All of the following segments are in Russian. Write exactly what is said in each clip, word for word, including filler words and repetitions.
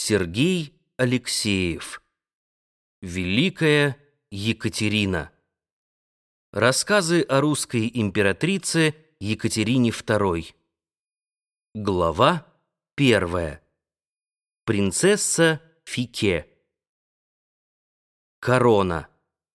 Сергей Алексеев. Великая Екатерина. Рассказы о русской императрице Екатерине второй. Глава первая. Принцесса Фике. Корона.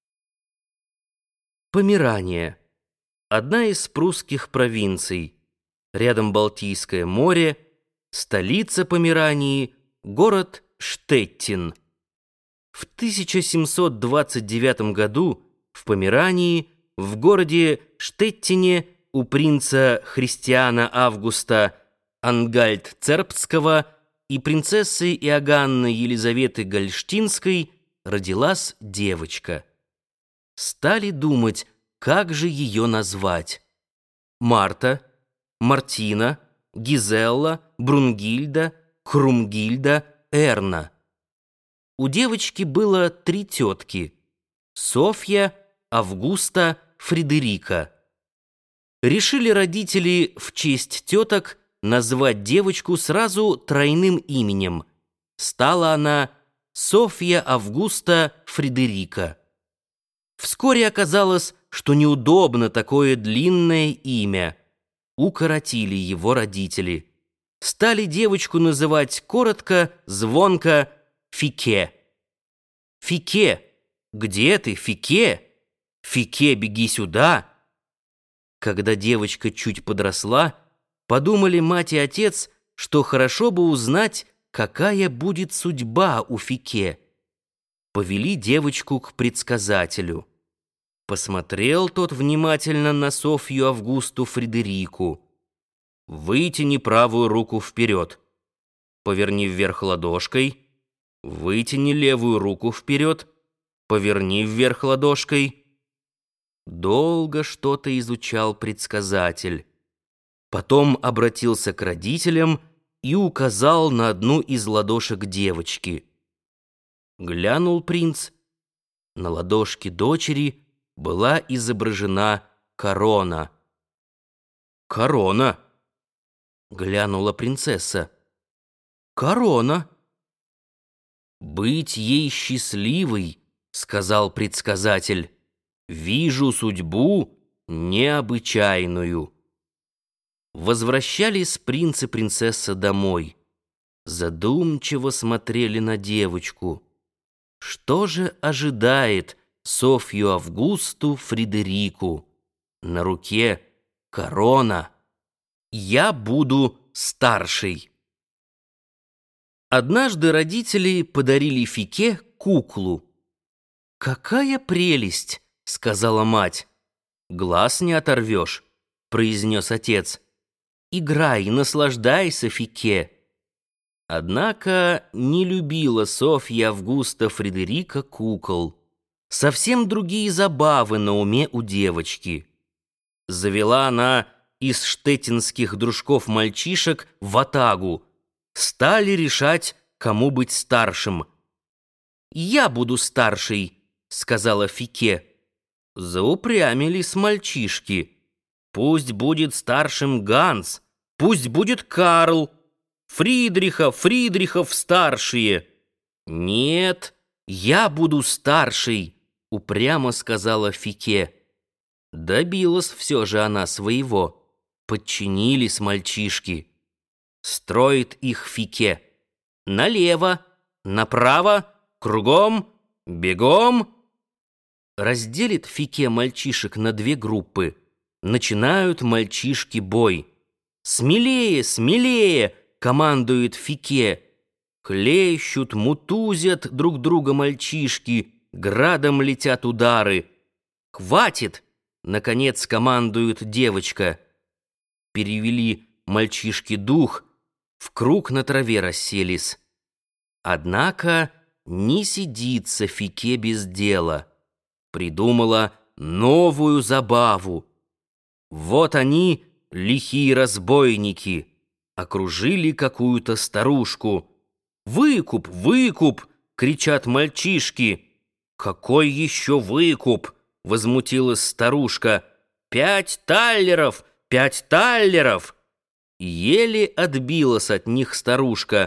Померания. Одна из прусских провинций. Рядом Балтийское море. Столица Померании — город Штеттин. В тысяча семьсот двадцать девятом году в Померании, в городе Штеттине, у принца Христиана Августа Ангальд-Цербстского и принцессы Иоганны Елизаветы Гольштинской родилась девочка. Стали думать, как же ее назвать. Марта, Мартина, Гизелла, Брунгильда, Хрумгильда, Эрна. У девочки было три тетки — Софья, Августа, Фредерика. Решили родители в честь теток назвать девочку сразу тройным именем. Стала она Софья Августа Фредерика. Вскоре оказалось, что неудобно такое длинное имя. Укоротили его родители. Стали девочку называть коротко, звонко Фике. «Фике! Где ты, Фике? Фике, беги сюда!» Когда девочка чуть подросла, подумали мать и отец, что хорошо бы узнать, какая будет судьба у Фике. Повели девочку к предсказателю. Посмотрел тот внимательно на Софью Августу Фредерику. «Вытяни правую руку вперед. Поверни вверх ладошкой. Вытяни левую руку вперед. Поверни вверх ладошкой». Долго что-то изучал предсказатель. Потом обратился к родителям и указал на одну из ладошек девочки. Глянул принц. На ладошке дочери была изображена корона. «Корона!» — глянула принцесса. «Корона!» «Быть ей счастливой, — сказал предсказатель, — вижу судьбу необычайную». Возвращались принц и принцесса домой. Задумчиво смотрели на девочку. Что же ожидает Софью Августу Фредерику? На руке корона. «Я буду старшей». Однажды родители подарили Фике куклу. «Какая прелесть!» — сказала мать. «Глаз не оторвешь», — произнес отец. «Играй, наслаждайся, Фике». Однако не любила Софья Августа Фредерика кукол. Совсем другие забавы на уме у девочки. Завела она из штеттинских дружков-мальчишек ватагу. Стали решать, кому быть старшим. «Я буду старшей», — сказала Фике. Заупрямились мальчишки. «Пусть будет старшим Ганс, пусть будет Карл, Фридриха, Фридрихов старшие». «Нет, я буду старшей», — упрямо сказала Фике. Добилась все же она своего. Подчинились мальчишки. Строит их Фике. Налево, направо, кругом, бегом. Разделит Фике мальчишек на две группы. Начинают мальчишки бой. «Смелее, смелее!» — командует Фике. Хлещут, мутузят друг друга мальчишки, градом летят удары. «Хватит!» — наконец командует девочка. Перевели мальчишки дух, в круг на траве расселись. Однако не сидится Фике без дела. Придумала новую забаву. Вот они, лихие разбойники, окружили какую-то старушку. «Выкуп, выкуп!» — кричат мальчишки. «Какой еще выкуп?» — возмутилась старушка. «Пять таллеров! Пять таллеров!» Еле отбилась от них старушка.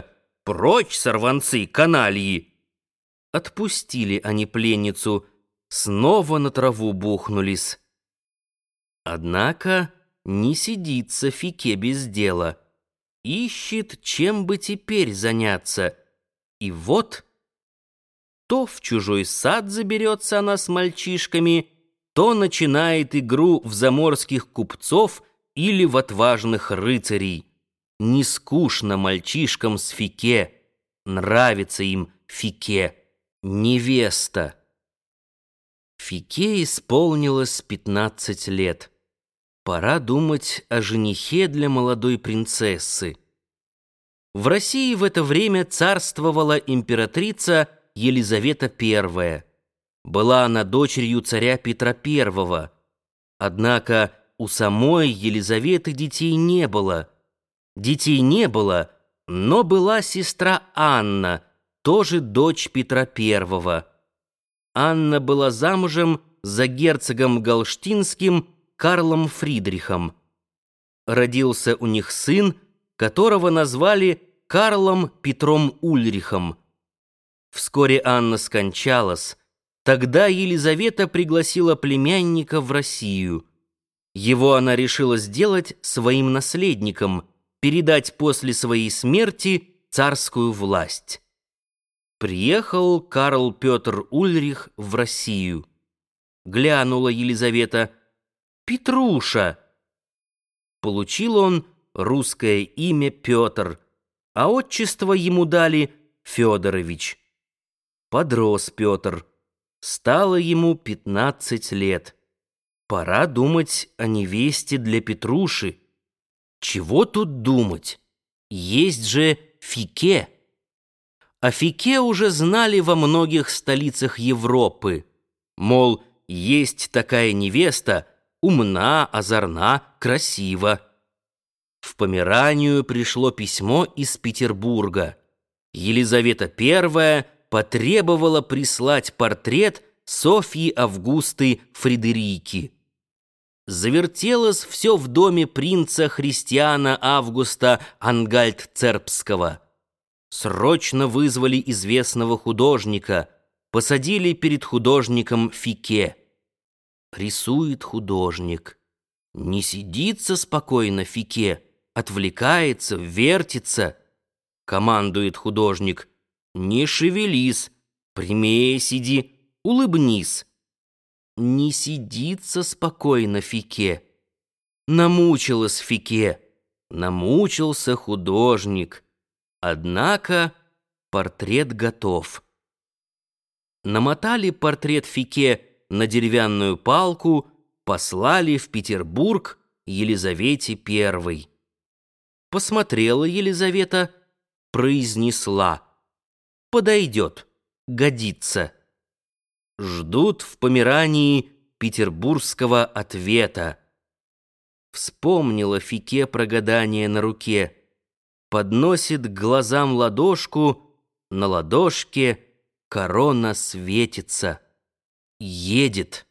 Прочь, сорванцы, канальи!» Отпустили они пленницу, снова на траву бухнулись. Однако не сидится Фике без дела. Ищет, чем бы теперь заняться. И вот то в чужой сад заберется она с мальчишками, то начинает игру в заморских купцов или в отважных рыцарей. Не скучно мальчишкам с Фике, нравится им Фике, невеста. Фике исполнилось пятнадцать лет. Пора думать о женихе для молодой принцессы. В России в это время царствовала императрица Елизавета Первая. Была она дочерью царя Петра Первого. Однако у самой Елизаветы детей не было. Детей не было, но была сестра Анна, тоже дочь Петра Первого. Анна была замужем за герцогом Галштинским Карлом Фридрихом. Родился у них сын, которого назвали Карлом Петром Ульрихом. Вскоре Анна скончалась. Тогда Елизавета пригласила племянника в Россию. Его она решила сделать своим наследником, передать после своей смерти царскую власть. Приехал Карл Петр Ульрих в Россию. Глянула Елизавета: «Петруша!» Получил он русское имя Петр, а отчество ему дали Федорович. Подрос Петр. Стало ему пятнадцать лет. Пора думать о невесте для Петруши. Чего тут думать? Есть же Фике. О Фике уже знали во многих столицах Европы. Мол, есть такая невеста, умна, озорна, красива. В Померанию пришло письмо из Петербурга. Елизавета Первая потребовала прислать портрет Софьи Августы Фредерики. Завертелось все в доме принца Христиана Августа Ангальд-Цербского. Срочно вызвали известного художника, посадили перед художником Фике. Рисует художник. Не сидится спокойно Фике, отвлекается, вертится. Командует художник: «Не шевелись, прямее сиди, улыбнись». Не сидится спокойно Фике. Намучилась Фике, намучился художник. Однако портрет готов. Намотали портрет Фике на деревянную палку, послали в Петербург Елизавете Первой. Посмотрела Елизавета, произнесла: «Подойдет, годится». Ждут в Померании петербургского ответа. Вспомнила Фике про гадание на руке. Подносит к глазам ладошку, на ладошке корона светится. Едет.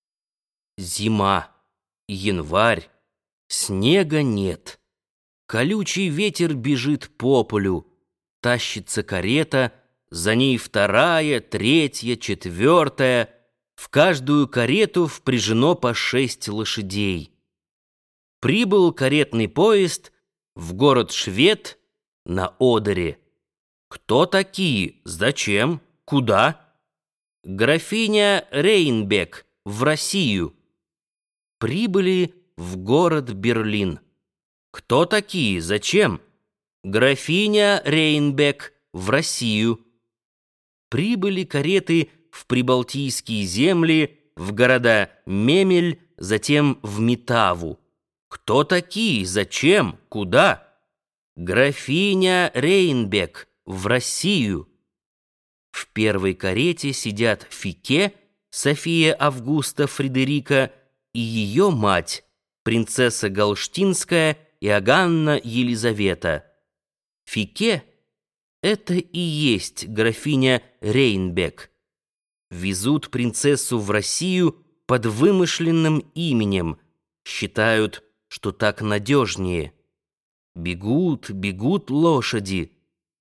Зима, январь, снега нет. Колючий ветер бежит по полю. Тащится карета, за ней вторая, третья, четвертая. В каждую карету впряжено по шесть лошадей. Прибыл каретный поезд в город Швед на Одере. Кто такие? Зачем? Куда? Графиня Рейнбек в Россию. Прибыли в город Берлин. Кто такие? Зачем? Графиня Рейнбек в Россию. Прибыли кареты в прибалтийские земли, в города Мемель, затем в Метаву. Кто такие? Зачем? Куда? Графиня Рейнбек в Россию. В первой карете сидят Фике, София Августа Фредерика, и ее мать, принцесса Галштинская Иоганна Елизавета. Фике — это и есть графиня Рейнбек. Везут принцессу в Россию под вымышленным именем, считают, что так надежнее. Бегут, бегут лошади,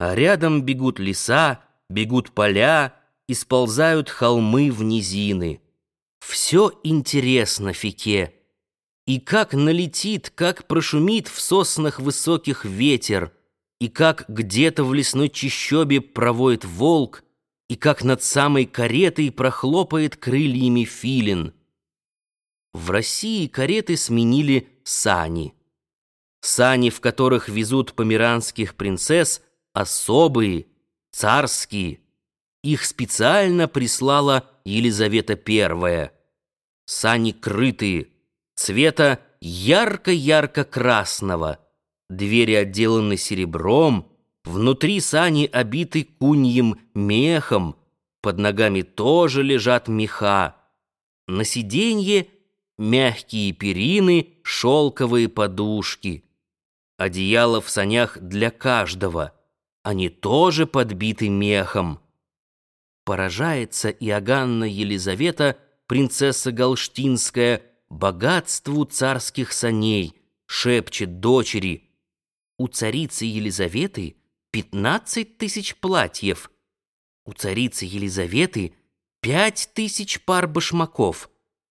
а рядом бегут леса, бегут поля и сползают холмы в низины. Все интересно Фике. И как налетит, как прошумит в соснах высоких ветер, и как где-то в лесной чащобе провоет волк, и как над самой каретой прохлопает крыльями филин. В России кареты сменили сани. Сани, в которых везут померанских принцесс, особые, царские. Их специально прислала Елизавета Первая. Сани крытые, цвета ярко-ярко-красного. Двери отделаны серебром, внутри сани обиты куньим мехом, под ногами тоже лежат меха. На сиденье мягкие перины, шелковые подушки. Одеяло в санях для каждого, они тоже подбиты мехом. Поражается Иоганна Елизавета, принцесса Галштинская, богатству царских саней, шепчет дочери: у царицы Елизаветы пятнадцать тысяч платьев, у царицы Елизаветы пять тысяч пар башмаков.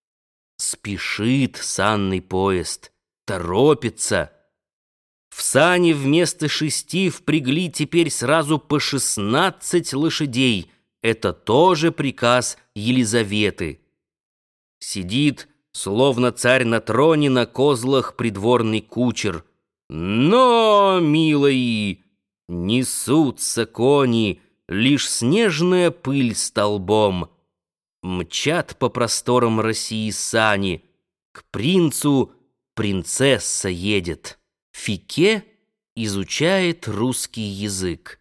Спешит санный поезд, торопится. В сани вместо шести впрягли теперь сразу по шестнадцать лошадей. Это тоже приказ Елизаветы. Сидит, словно царь на троне, на козлах придворный кучер. Но, милые, несутся кони, лишь снежная пыль столбом. Мчат по просторам России сани. К принцу принцесса едет. Фике изучает русский язык.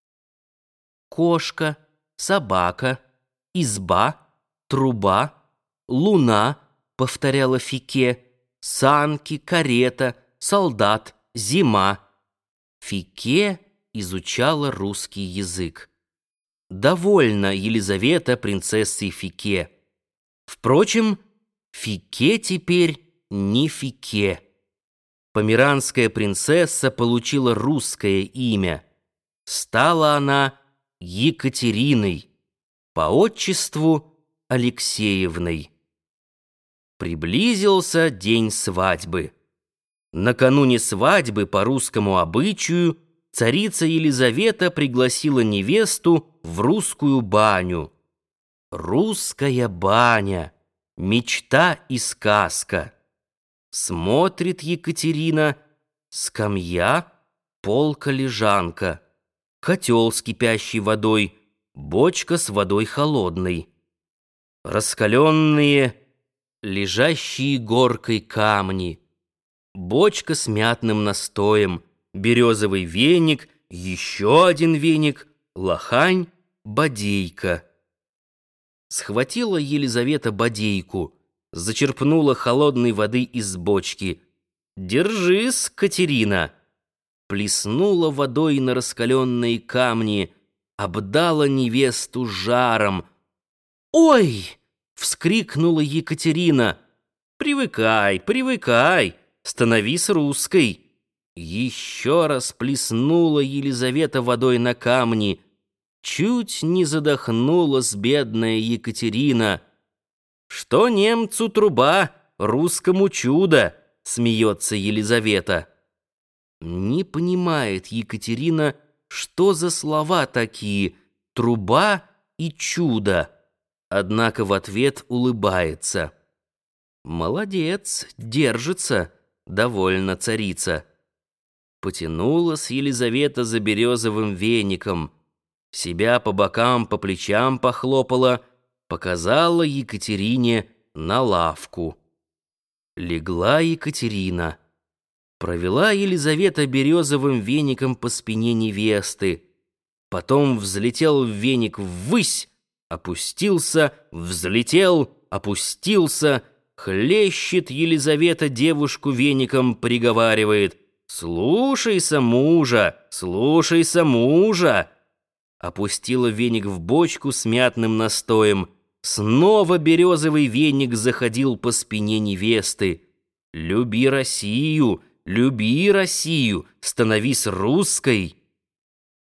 Кошка, собака, изба, труба, луна, повторяла Фике, санки, карета, солдат, зима. Фике изучала русский язык. Довольна Елизавета принцессой Фике. Впрочем, Фике теперь не Фике. Померанская принцесса получила русское имя. Стала она Екатериной, по отчеству Алексеевной. Приблизился день свадьбы. Накануне свадьбы по русскому обычаю царица Елизавета пригласила невесту в русскую баню. Русская баня, мечта и сказка. Смотрит Екатерина: скамья, полка-лежанка, котел с кипящей водой, бочка с водой холодной. Раскаленные, лежащие горкой камни, бочка с мятным настоем, березовый веник, еще один веник, лохань, бодейка. Схватила Елизавета бодейку, зачерпнула холодной воды из бочки. «Держись, Катерина!» Плеснула водой на раскаленные камни, обдала невесту жаром. «Ой!» — вскрикнула Екатерина. «Привыкай, привыкай, становись русской!» Еще раз плеснула Елизавета водой на камни. Чуть не задохнулась бедная Екатерина. «Что немцу труба, русскому чудо!» — смеется Елизавета. Не понимает Екатерина, что за слова такие «труба» и «чудо», однако в ответ улыбается. «Молодец, держится, довольна царица». Потянулась Елизавета за березовым веником, себя по бокам, по плечам похлопала, показала Екатерине на лавку. Легла Екатерина. Провела Елизавета березовым веником по спине невесты. Потом взлетел веник ввысь, опустился, взлетел, опустился. Хлещет Елизавета девушку веником, приговаривает: «Слушайся мужа, слушайся мужа!» Опустила веник в бочку с мятным настоем. Снова березовый веник заходил по спине невесты. «Люби Россию, люби Россию, становись русской!»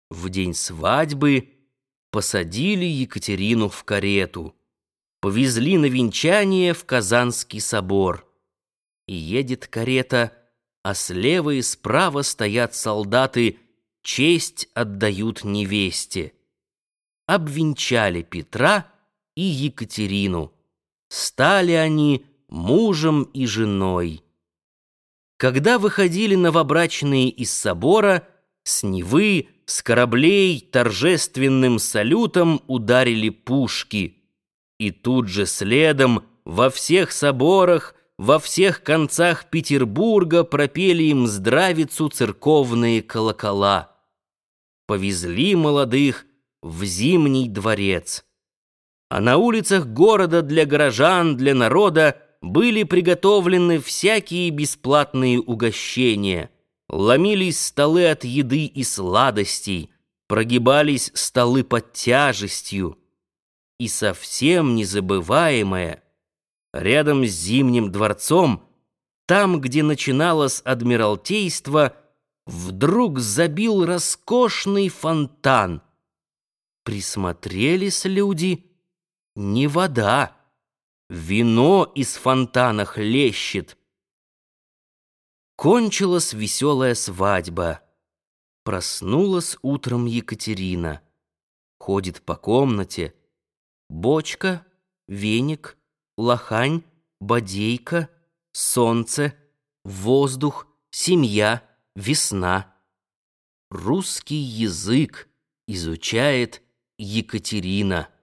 В день свадьбы посадили Екатерину в карету, повезли на венчание в Казанский собор. И едет карета, а слева и справа стоят солдаты, честь отдают невесте. Обвенчали Петра и Екатерину. Стали они мужем и женой. Когда выходили новобрачные из собора, с Невы, с кораблей торжественным салютом ударили пушки. И тут же следом во всех соборах, во всех концах Петербурга пропели им здравицу церковные колокола. Повезли молодых в Зимний дворец. А на улицах города для горожан, для народа были приготовлены всякие бесплатные угощения. Ломились столы от еды и сладостей, прогибались столы под тяжестью. И совсем незабываемое, рядом с Зимним дворцом, там, где начиналось Адмиралтейство, вдруг забил роскошный фонтан. Присмотрелись люди — не вода, вино из фонтана хлещет. Кончилась веселая свадьба. Проснулась утром Екатерина. Ходит по комнате. Бочка, веник, лохань, бодейка, солнце, воздух, семья, весна. Русский язык изучает Екатерина.